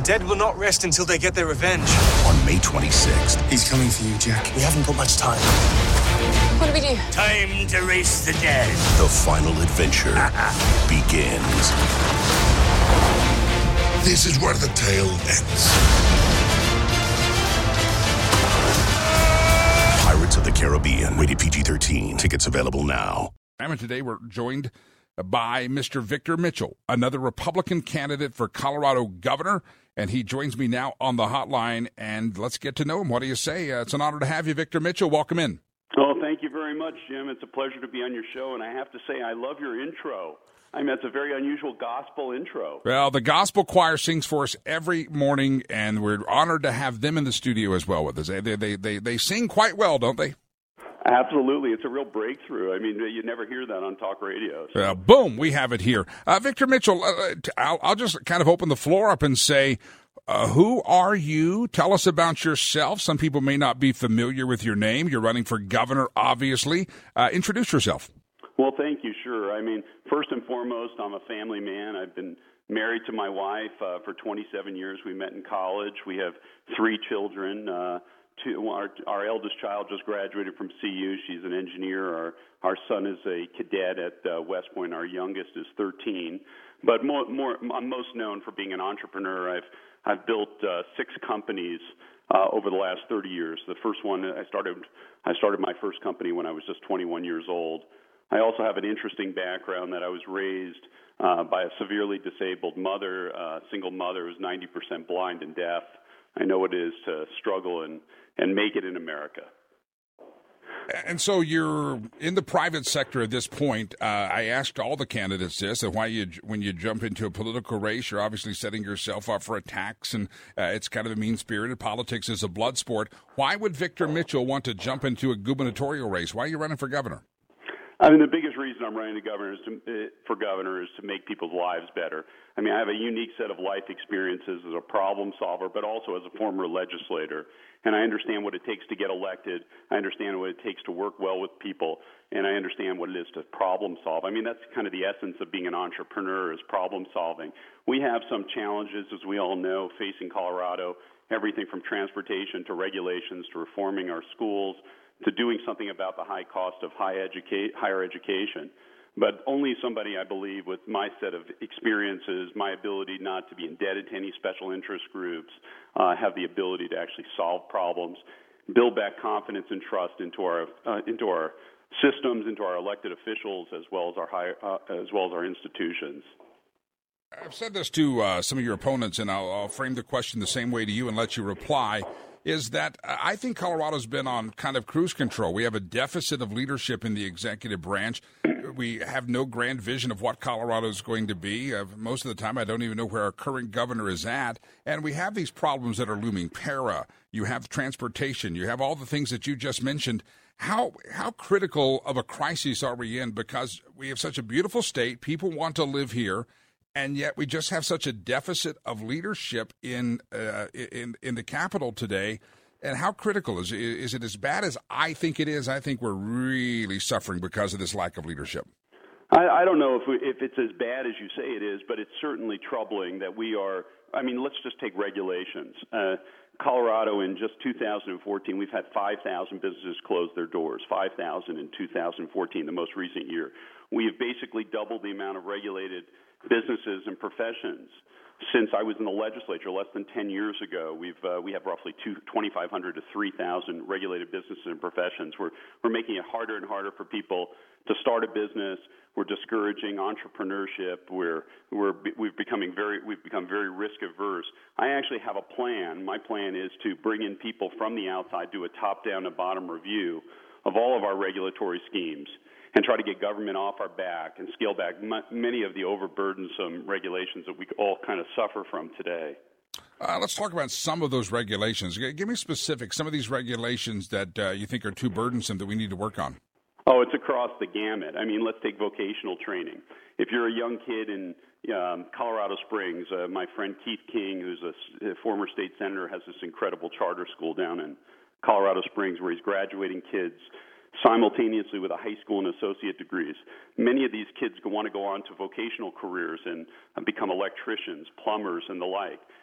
dead will not rest until they get their revenge. On May 26th. He's coming for you, Jack. We haven't got much time. What do we do? Time to race the dead. The final adventure begins. This is where the tale ends. Pirates of the Caribbean. Rated PG-13. Tickets available now. And today we're joined by Mr. Victor Mitchell, another Republican candidate for Colorado governor, and he joins me now on the hotline, and let's get to know him. What do you say? It's an honor to have you, Victor Mitchell. Welcome in. Oh, thank you very much, Jim. It's a pleasure to be on your show, and I have to say I love your intro. I mean, it's a very unusual gospel intro. Well, the gospel choir sings for us every morning, and we're honored to have them in the studio as well with us. They sing quite well, don't they? Absolutely. It's a real breakthrough. I mean, you never hear that on talk radio. So. Boom, we have it here. Victor Mitchell, I'll just kind of open the floor up and say, who are you? Tell us about yourself. Some people may not be familiar with your name. You're running for governor, obviously. Introduce yourself. Well, thank you. Sure. I mean, first and foremost, I'm a family man. I've been married to my wife for 27 years. We met in college. We have 3 children. Our eldest child just graduated from CU. She's an engineer. Our son is a cadet at West Point. Our youngest is 13. But I'm most known for being an entrepreneur. I've built 6 companies over the last 30 years. The first one I started my first company when I was just 21 years old. I also have an interesting background that I was raised by a severely disabled mother, single mother who's 90% blind and deaf. I know what it is to struggle and make it in America. And so you're in the private sector at this point. I asked all the candidates this, and when you jump into a political race, you're obviously setting yourself up for attacks, and it's kind of a mean-spirited. Politics is a blood sport. Why would Victor Mitchell want to jump into a gubernatorial race? Why are you running for governor? I mean, the biggest reason I'm running for governor is to make people's lives better. I mean, I have a unique set of life experiences as a problem solver, but also as a former legislator. And I understand what it takes to get elected. I understand what it takes to work well with people. And I understand what it is to problem solve. I mean, that's kind of the essence of being an entrepreneur, is problem solving. We have some challenges, as we all know, facing Colorado, everything from transportation to regulations to reforming our schools, to doing something about the high cost of higher education. But only somebody, I believe, with my set of experiences, my ability not to be indebted to any special interest groups, have the ability to actually solve problems, build back confidence and trust into our systems, into our elected officials, as well as our institutions. I've said this to some of your opponents, and I'll frame the question the same way to you and let you reply. Is that I think Colorado's been on kind of cruise control. We have a deficit of leadership in the executive branch. We have no grand vision of what Colorado is going to be. Most of the time, I don't even know where our current governor is at. And we have these problems that are looming. Para, you have transportation, you have all the things that you just mentioned. How critical of a crisis are we in? Because we have such a beautiful state, people want to live here, and yet we just have such a deficit of leadership in the capital today. And how critical is it as bad as I think it is? I think we're really suffering because of this lack of leadership. I don't know if it's as bad as you say it is, but it's certainly troubling that we are. I mean, let's just take regulations. Colorado, in just 2014, we've had 5,000 businesses close their doors, 5,000 in 2014, the most recent year. We have basically doubled the amount of regulated businesses and professions since I was in the legislature less than 10 years ago. We have roughly 2,500 to 3,000 regulated businesses and professions. We're making it harder and harder for people to start a business. We're discouraging entrepreneurship. We've become very risk averse. I actually have a plan. My plan is to bring in people from the outside, do a top-down and bottom review of all of our regulatory schemes, and try to get government off our back and scale back many of the overburdensome regulations that we all kind of suffer from today. Let's talk about some of those regulations. Give me specifics, some of these regulations that you think are too burdensome that we need to work on. Oh, it's across the gamut. I mean, let's take vocational training. If you're a young kid in Colorado Springs, my friend Keith King, who's a former state senator, has this incredible charter school down in Colorado Springs where he's graduating kids simultaneously with a high school and associate degrees. Many of these kids want to go on to vocational careers and become electricians, plumbers, and the like.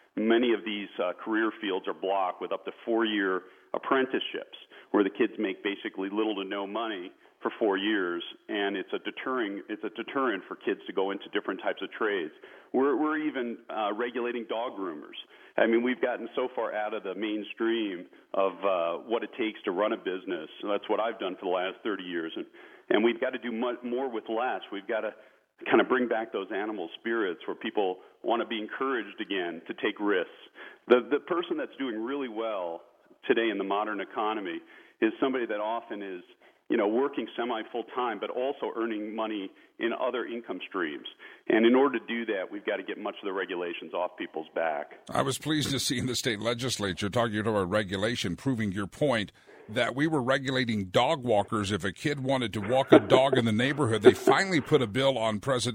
Many of these career fields are blocked with up to 4-year apprenticeships, where the kids make basically little to no money for 4 years, and it's a deterrent for kids to go into different types of trades. We're even regulating dog groomers. I mean, we've gotten so far out of the mainstream of what it takes to run a business. So that's what I've done for the last 30 years, and we've got to do much more with less. We've got to kind of bring back those animal spirits where people want to be encouraged again to take risks. The person that's doing really well today in the modern economy is somebody that often is, working semi-full-time, but also earning money in other income streams. And in order to do that, we've got to get much of the regulations off people's back. I was pleased to see in the state legislature, talking about regulation, proving your point, that we were regulating dog walkers. If a kid wanted to walk a dog in the neighborhood, they finally put a bill on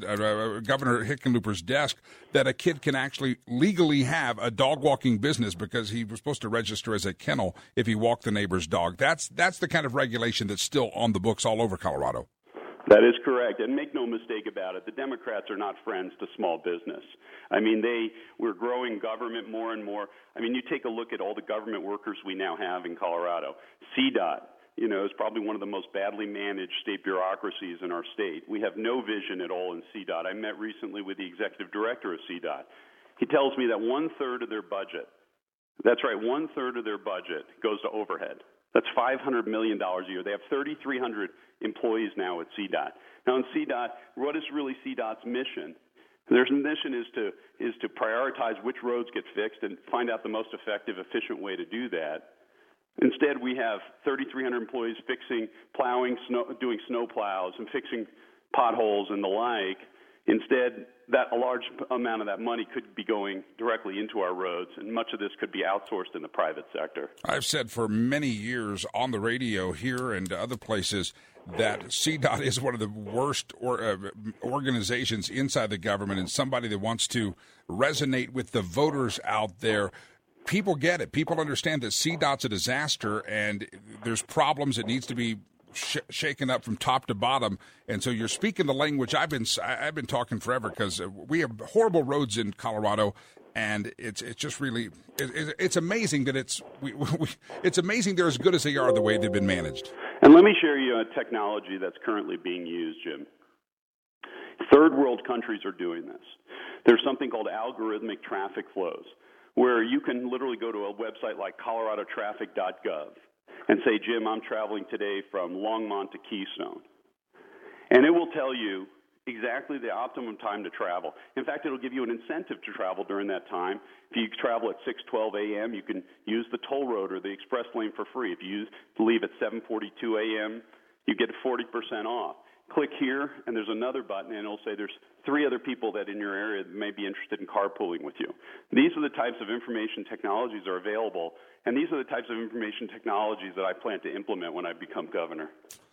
Governor Hickenlooper's desk that a kid can actually legally have a dog walking business because he was supposed to register as a kennel if he walked the neighbor's dog. That's the kind of regulation that's still on the books all over Colorado. That is correct. And make no mistake about it, the Democrats are not friends to small business. I mean, we're growing government more and more. I mean, you take a look at all the government workers we now have in Colorado. CDOT, is probably one of the most badly managed state bureaucracies in our state. We have no vision at all in CDOT. I met recently with the executive director of CDOT. He tells me that 1/3 of their budget, that's right, 1/3 of their budget goes to overhead. That's $500 million a year. They have 3,300 employees now at CDOT. Now, in CDOT, what is really CDOT's mission? Their mission is to prioritize which roads get fixed and find out the most effective, efficient way to do that. Instead, we have 3,300 employees plowing, doing snow plows and fixing potholes and the like. Instead, a large amount of that money could be going directly into our roads, and much of this could be outsourced in the private sector. I've said for many years on the radio here and other places that CDOT is one of the worst organizations inside the government, and somebody that wants to resonate with the voters out there. People get it. People understand that CDOT's a disaster, and there's problems that needs to be shaken up from top to bottom. And so you're speaking the language I've been talking forever, because we have horrible roads in Colorado, and it's just really it's amazing that it's amazing they're as good as they are the way they've been managed. And let me share you a technology that's currently being used, Jim. Third world countries are doing this. There's something called algorithmic traffic flows, where you can literally go to a website like coloradotraffic.gov and say, Jim, I'm traveling today from Longmont to Keystone. And it will tell you exactly the optimum time to travel. In fact, it'll give you an incentive to travel during that time. If you travel at 6:12 a.m., you can use the toll road or the express lane for free. If you leave at 7:42 a.m., you get 40% off. Click here, and there's another button, and it'll say there's 3 other people that in your area may be interested in carpooling with you. These are the types of information technologies that are available, and these are the types of information technologies that I plan to implement when I become governor.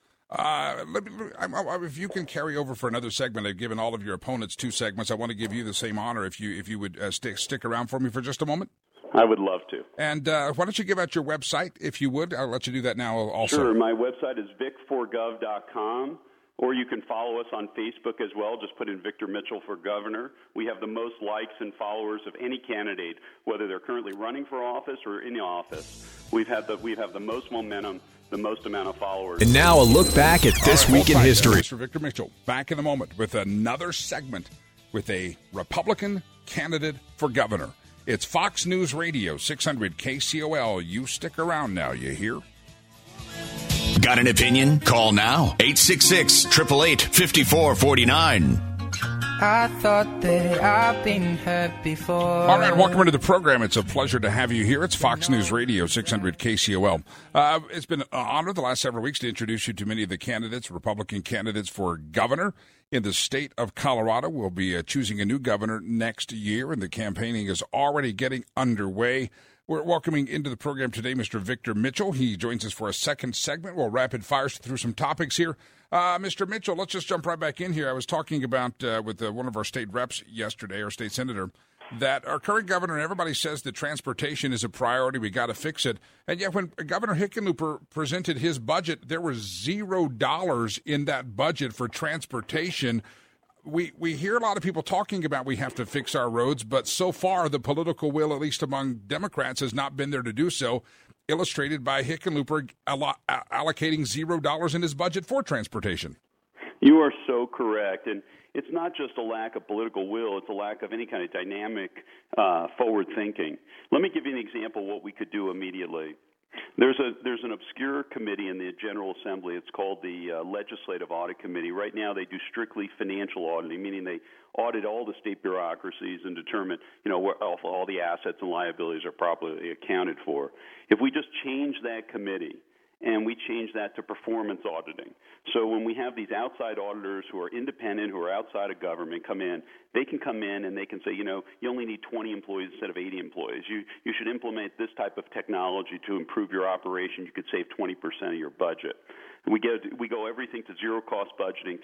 If you can carry over for another segment, I've given all of your opponents 2 segments. I want to give you the same honor if you would stick around for me for just a moment. I would love to. And why don't you give out your website, if you would? I'll let you do that now also. Sure. My website is vic4gov.com. Or you can follow us on Facebook as well. Just put in Victor Mitchell for governor. We have the most likes and followers of any candidate, whether they're currently running for office or in office. We have the most momentum, the most amount of followers. And now a look back at this week in history. Mr. Victor Mitchell, back in a moment with another segment with a Republican candidate for governor. It's Fox News Radio, 600 KCOL. You stick around now, you hear? Got an opinion? Call now. 866-888-5449. I thought that I've been hurt before. All right, welcome into the program. It's a pleasure to have you here. It's Fox News Radio, 600 KCOL. It's been an honor the last several weeks to introduce you to many of the candidates, Republican candidates for governor in the state of Colorado. We'll be choosing a new governor next year, and the campaigning is already getting underway. We're welcoming into the program today Mr. Victor Mitchell. He joins us for a second segment. We'll rapid fire through some topics here. Mr. Mitchell, let's just jump right back in here. I was talking about with one of our state reps yesterday, our state senator, that our current governor, and everybody says that transportation is a priority. We got to fix it. And yet when Governor Hickenlooper presented his budget, there was $0 in that budget for transportation. we hear a lot of people talking about we have to fix our roads, but so far the political will, at least among Democrats, has not been there to do so, illustrated by Hickenlooper allocating $0 in his budget for transportation. You are so correct. And it's not just a lack of political will, it's a lack of any kind of dynamic forward thinking. Let me give you an example of what we could do immediately. There's an obscure committee in the General Assembly. It's called the Legislative Audit Committee. Right now they do strictly financial auditing, meaning they audit all the state bureaucracies and determine, where all the assets and liabilities are properly accounted for. If we just change that committee and we change that to performance auditing. So when we have these outside auditors who are independent, who are outside of government come in, they can come in and they can say, you only need 20 employees instead of 80 employees. You should implement this type of technology to improve your operation. You could save 20% of your budget. We go everything to zero-cost budgeting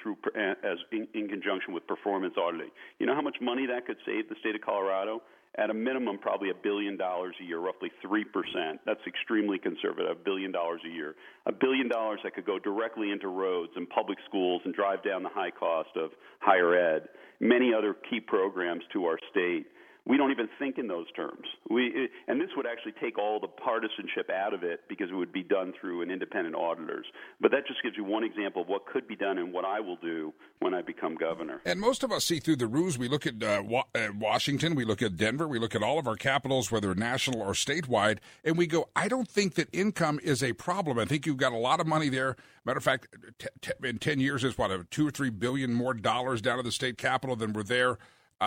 in conjunction with performance auditing. You know how much money that could save the state of Colorado? At a minimum, probably $1 billion a year, roughly 3%. That's extremely conservative, $1 billion a year. $1 billion that could go directly into roads and public schools and drive down the high cost of higher ed, many other key programs to our state. We don't even think in those terms. And this would actually take all the partisanship out of it because it would be done through an independent auditors. But that just gives you one example of what could be done and what I will do when I become governor. And most of us see through the ruse. We look at Washington, we look at Denver, we look at all of our capitals, whether national or statewide, and we go, I don't think that income is a problem. I think you've got a lot of money there. Matter of fact, in 10 years, it's what, $2 or $3 billion more dollars down to the state capitol than were there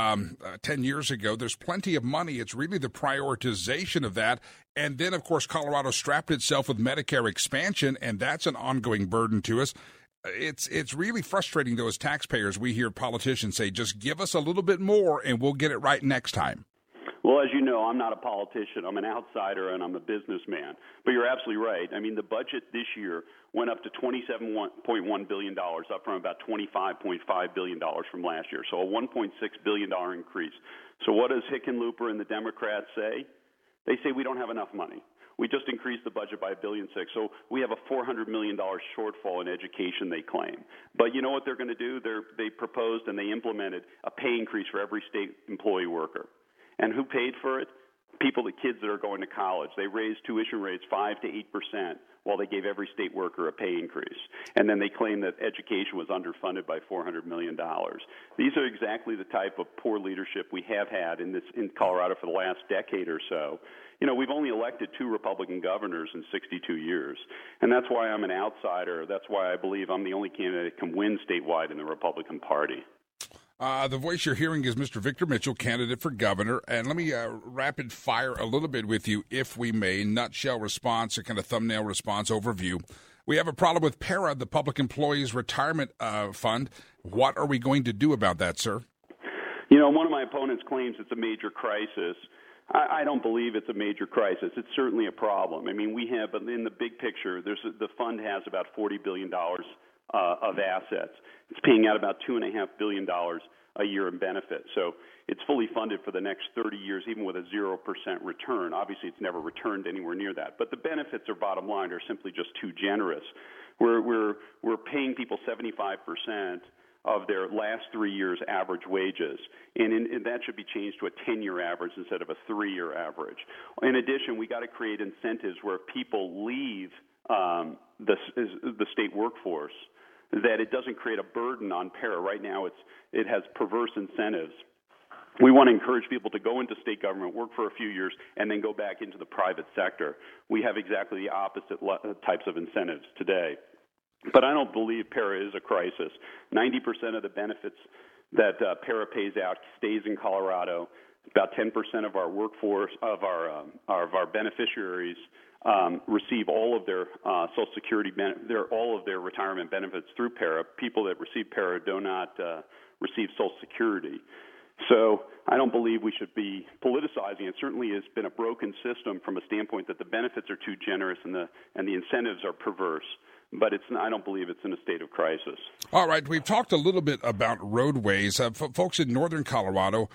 10 years ago. There's plenty of money. It's really the prioritization of that. And then, of course, Colorado strapped itself with Medicare expansion, and that's an ongoing burden to us. It's really frustrating, though, as taxpayers. We hear politicians say, just give us a little bit more and we'll get it right next time. Well, as you know, I'm not a politician. I'm an outsider, and I'm a businessman. But you're absolutely right. I mean, the budget this year went up to $27.1 billion, up from about $25.5 billion from last year, so a $1.6 billion increase. So what does Hickenlooper and the Democrats say? They say we don't have enough money. We just increased the budget by $1.6 billion, so we have a $400 million shortfall in education, they claim. But you know what they're going to do? They proposed and they implemented a pay increase for every state employee worker. And who paid for it? The kids that are going to college. They raised tuition rates 5 to 8%, while they gave every state worker a pay increase. And then they claimed that education was underfunded by $400 million. These are exactly the type of poor leadership we have had in Colorado for the last decade or so. We've only elected 2 Republican governors in 62 years. And that's why I'm an outsider. That's why I believe I'm the only candidate that can win statewide in the Republican Party. The voice you're hearing is Mr. Victor Mitchell, candidate for governor. And let me rapid fire a little bit with you, if we may. Nutshell response, a kind of thumbnail response overview. We have a problem with PARA, the Public Employees Retirement Fund. What are we going to do about that, sir? One of my opponents claims it's a major crisis. I don't believe it's a major crisis. It's certainly a problem. I mean, we have, in the big picture, the fund has about $40 billion of assets. It's paying out about $2.5 billion a year in benefits. So it's fully funded for the next 30 years, even with a 0% return. Obviously, it's never returned anywhere near that. But the benefits, or bottom line, are simply just too generous. We're paying people 75% of their last 3 years' average wages, and that should be changed to a 10-year average instead of a 3-year average. In addition, we got to create incentives where people leave the state workforce, that it doesn't create a burden on PARA. Right now, it has perverse incentives. We want to encourage people to go into state government, work for a few years, and then go back into the private sector. We have exactly the opposite types of incentives today. But I don't believe PARA is a crisis. 90% of the benefits that PARA pays out stays in Colorado. About 10% of our workforce, of our beneficiaries, receive all of their Social Security, all of their retirement benefits through PARA. People that receive PARA do not receive Social Security. So I don't believe we should be politicizing. It certainly has been a broken system from a standpoint that the benefits are too generous and the incentives are perverse. But I don't believe it's in a state of crisis. All right. We've talked a little bit about roadways. Folks in northern Colorado,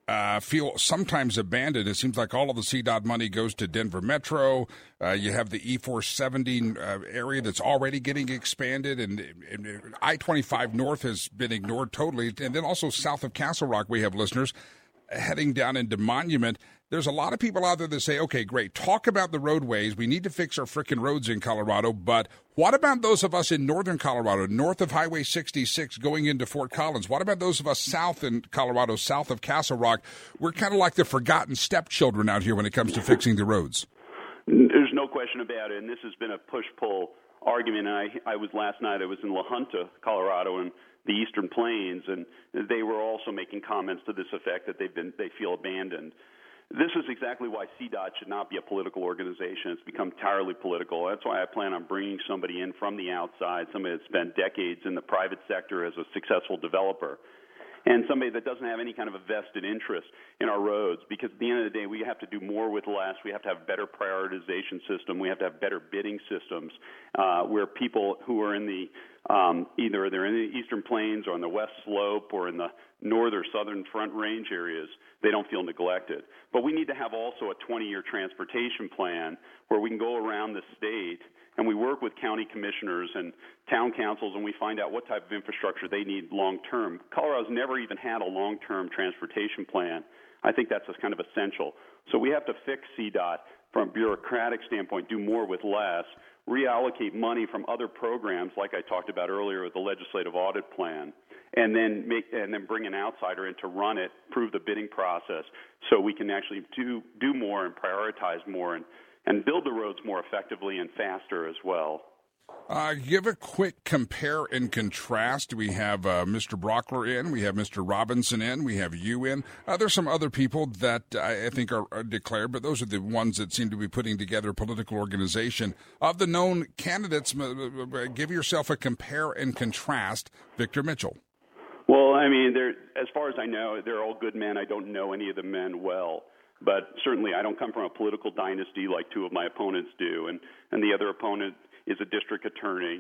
feel sometimes abandoned. It seems like all of the CDOT money goes to Denver Metro. You have the E470 area that's already getting expanded, and I-25 North has been ignored totally. And then also south of Castle Rock, we have listeners heading down into Monument. There's a lot of people out there that say, okay, great, talk about the roadways. We need to fix our frickin' roads in Colorado, but what about those of us in northern Colorado, north of Highway 66 going into Fort Collins? What about those of us south in Colorado, south of Castle Rock? We're kind of like the forgotten stepchildren out here when it comes to fixing the roads. There's no question about it, and this has been a push-pull argument. I was last night, I was in La Junta, Colorado, and the Eastern Plains, and they were also making comments to this effect that they feel abandoned. This is exactly why CDOT should not be a political organization. It's become entirely political. That's why I plan on bringing somebody in from the outside, somebody that's spent decades in the private sector as a successful developer, and somebody that doesn't have any kind of a vested interest in our roads, because at the end of the day, we have to do more with less. We have to have better prioritization system. We have to have better bidding systems where people who are in the either they're in the Eastern Plains or on the West Slope or in the North or Southern Front Range areas, they don't feel neglected. But we need to have also a 20-year transportation plan where we can go around the state and we work with county commissioners and town councils, and we find out what type of infrastructure they need long-term. Colorado's never even had a long-term transportation plan. I think that's kind of essential. So we have to fix CDOT from a bureaucratic standpoint, do more with less, reallocate money from other programs like I talked about earlier with the legislative audit plan, and then bring an outsider in to run it, prove the bidding process, so we can actually do more and prioritize more and build the roads more effectively and faster as well. Give a quick compare and contrast. We have Mr. Brockler in, we have Mr. Robinson in, we have you in. There's some other people that I think are declared, but those are the ones that seem to be putting together a political organization. Of the known candidates, give yourself a compare and contrast. Victor Mitchell. Well, I mean, as far as I know, they're all good men. I don't know any of the men well. But certainly I don't come from a political dynasty like two of my opponents do, and the other opponent is a district attorney.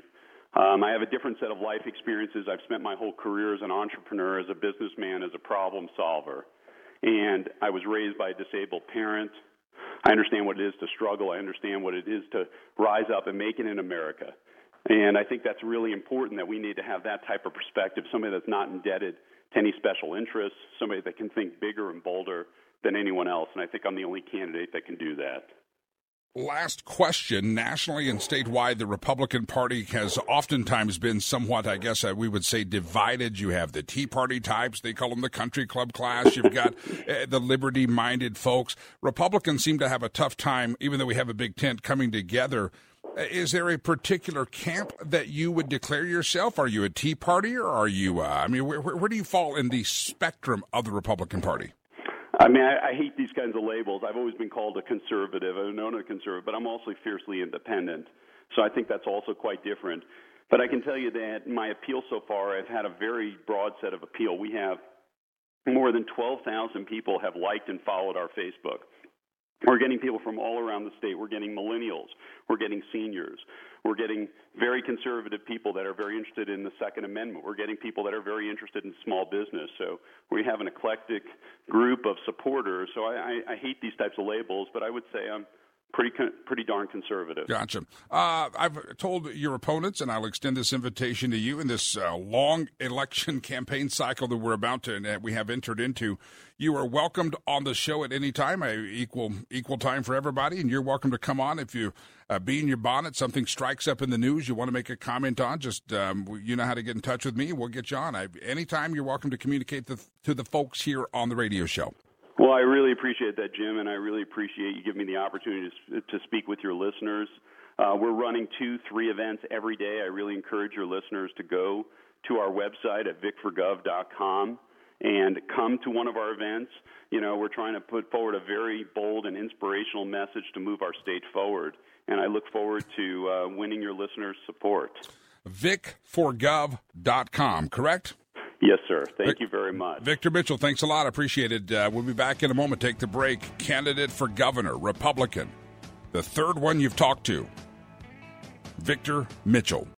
I have a different set of life experiences. I've spent my whole career as an entrepreneur, as a businessman, as a problem solver. And I was raised by a disabled parent. I understand what it is to struggle. I understand what it is to rise up and make it in America. And I think that's really important, that we need to have that type of perspective, somebody that's not indebted to any special interests, somebody that can think bigger and bolder than anyone else, and I think I'm the only candidate that can do that. Last question. Nationally and statewide, the Republican Party has oftentimes been somewhat, I guess we would say, divided. You have the Tea Party types. They call them the country club class. You've got the liberty-minded folks. Republicans seem to have a tough time, even though we have a big tent, coming together. Is there a particular camp that you would declare yourself? Are you a Tea Party, or are you, where do you fall in the spectrum of the Republican Party? I mean, I hate these kinds of labels. I've always been called a conservative. I'm known as a conservative, but I'm also fiercely independent. So I think that's also quite different. But I can tell you that my appeal so far, I've had a very broad set of appeal. We have more than 12,000 people have liked and followed our Facebook. We're getting people from all around the state. We're getting millennials. We're getting seniors. We're getting very conservative people that are very interested in the Second Amendment. We're getting people that are very interested in small business. So we have an eclectic group of supporters. So I hate these types of labels, but I would say I'm pretty darn conservative. Gotcha. I've told your opponents, and I'll extend this invitation to you in this long election campaign cycle that we're about to we have entered into. You are welcomed on the show at any time. Equal time for everybody, and you're welcome to come on if you be in your bonnet. Something strikes up in the news you want to make a comment on. Just you know how to get in touch with me. We'll get you on. Anytime you're welcome to communicate to the folks here on the radio show. Well, I really appreciate that, Jim, and I really appreciate you giving me the opportunity to speak with your listeners. We're running 2-3 events every day. I really encourage your listeners to go to our website at vicforgov.com and come to one of our events. You know, we're trying to put forward a very bold and inspirational message to move our state forward, and I look forward to winning your listeners' support. vicforgov.com, correct? Yes, sir. Thank you very much. Victor Mitchell, thanks a lot. I appreciate it. We'll be back in a moment. Take the break. Candidate for governor, Republican. The third one you've talked to, Victor Mitchell.